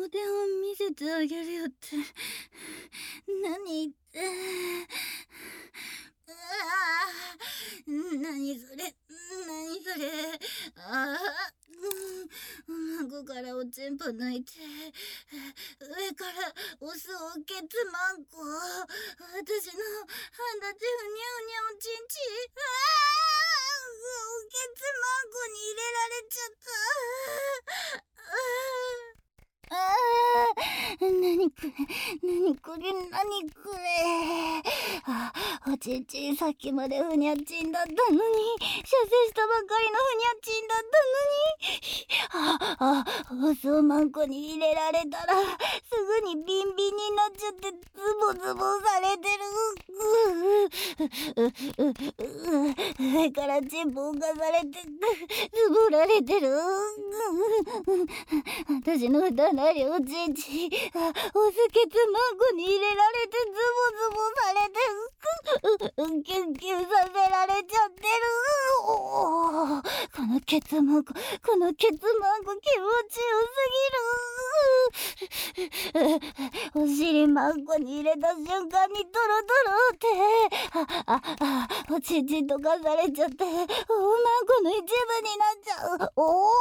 お手本見せてあげるよって。何って。何それ、何それ。ああ、孫からおちんぽ抜いて、上からお酢おけつまんこ、私のはんだちふにゃふにゃおちんち、おけつまんこに入れられちゃった。なにこれ、なにこれ、なにこれ。おちんちんさっきまでふにゃちんだったのに、射精したばかりのふにゃちんだったのに。お酢をまんこに入れられたら、すぐにビンビンになっちゃって、ズボズボされてる。上からチンポをかされて、ズボられてる。私の歌なりおちんち、お酢ケツまんこに入れられて、ズボズボされて、キュンキュンさせられちゃってる。このケツまんこ、このケツまんこ気持ちよすぎる。お尻まんこに入れた瞬間にトロトロって、おちんちんとかされちゃって、まんこの一部になっちゃう。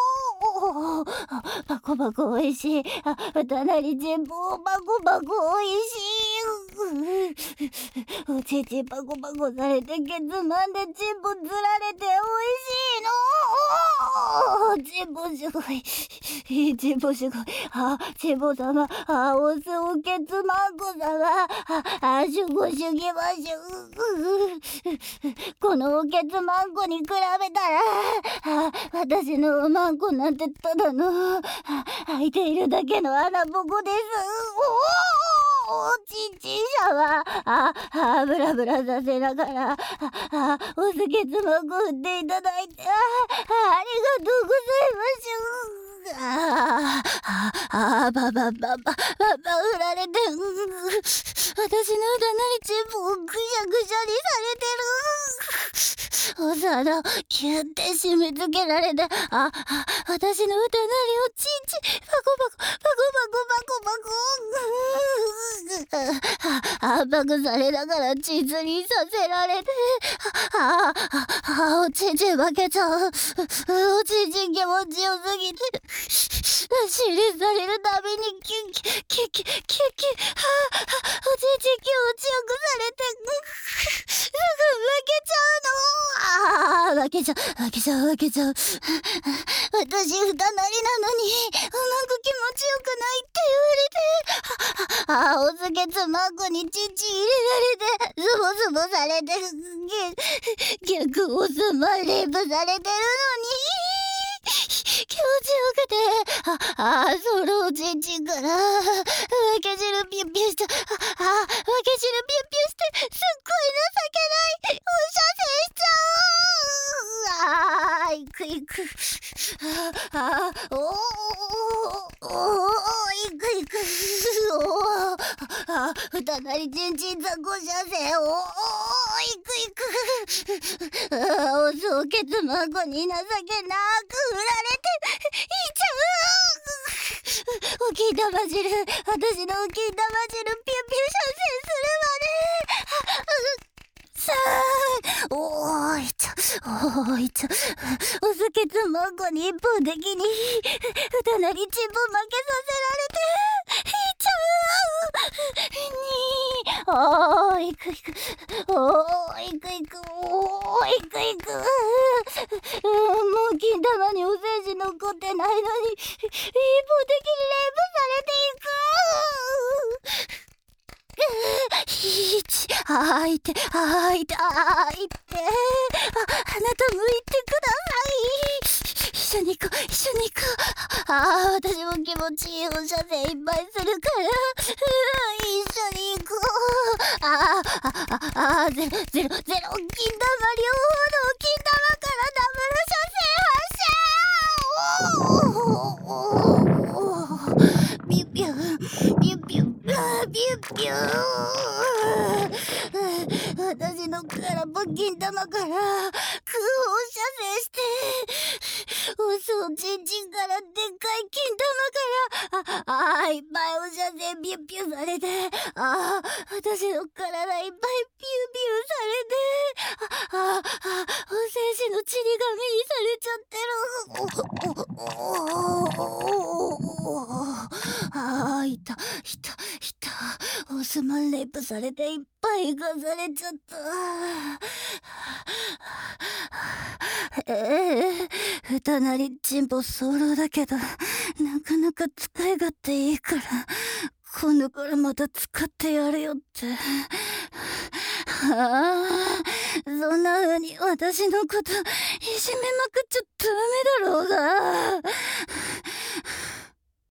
バコバコおいしい。隣チンポバコバコおいしい。おちんちんバコバコされてケツまんでチンポずられておいしいの。チンポすごい。チンポすごい。チンポ様、お酢おけつまんこ様、シュゴシュギバシュ。このおけつまんこに比べたら、私のおまんこなんてただの開いているだけの穴ぼこです。おちんちん様、ブラブラさせながら、お酢ケツまんこ振っていただいて、ありがとうございます。振られて、私の歌なりチンポをぐしゃぐしゃにされてる。お皿キュって締め付けられて、私の歌なりをちんちんパコパコパコパコパコ圧迫されながらチンズにさせられて、おちんちん負けちゃう。おちんちん気持ちよすぎて、指令されるたびにキュンキュンキュンキュンキュンキュン、おちんちん気持ちよくされて、すぐ負けちゃうの。負けちゃう。私歌なりなのに、うまく気持ちよくないって言われて、お酢ケツまんこにチンチン入れられて、ズボズボされて、逆お酢まんレイプされてるのに、気持ちよくて、そのおちんちんから、分け汁ピュッピュして、すっごい情けない、お射精しちゃう。いく。いく。歌なりちんちん雑魚射精。いく。お酢をケツまんこに情けなく振られて、いっちゃう。お金玉汁、私のお金玉汁、ピュッピュ射精するまで。いっちゃう。お酢ケツまんこに一方的に歌なりチンポ負けさせられて、いっちゃう。いく。もう金玉にお精子残ってないのに、一方的にレイプされていく。いて。あなた向いてください。一緒に行こう。私も気持ちいいお射精いっぱいするから、一緒に行こう。ゼロ、金玉両方の金玉からダブル射精発射。ピュピュ私の空っぽ金玉から空砲射精して、お酢をちんちんからでっかい金玉からいっぱいお射線ピュッピュされて、私の体いっぱいピューピューされて、精子のちり紙にされちゃってる。いた。オスマンレイプされていっぱい生かされちゃった。歌なりチンポソロだけど、なかなか使い勝手いいから、今度からまた使ってやるよって。そんな風に私のこといじめまくっちゃダメだろうが。